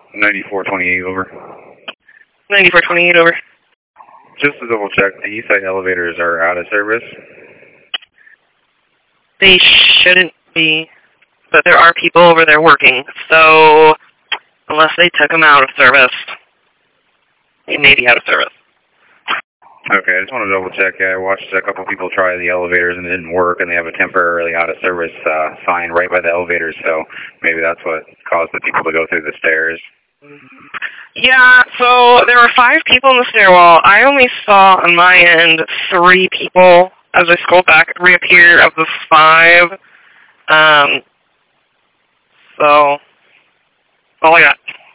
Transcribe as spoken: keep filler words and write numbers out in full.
ninety-four twenty-eight, over. ninety-four twenty-eight, over. Just to double check, the east side elevators are out of service? They shouldn't be, but there are people over there working, so unless they took them out of service, they may be out of service. Okay, I just want to double check. I watched a couple people try the elevators and it didn't work, and they have a temporarily out of service uh, sign right by the elevators, so maybe that's what caused the people to go through the stairs. Yeah, so there were five people in the stairwell. I only saw on my end three people as I scrolled back reappear of the five. Um, so, all I got.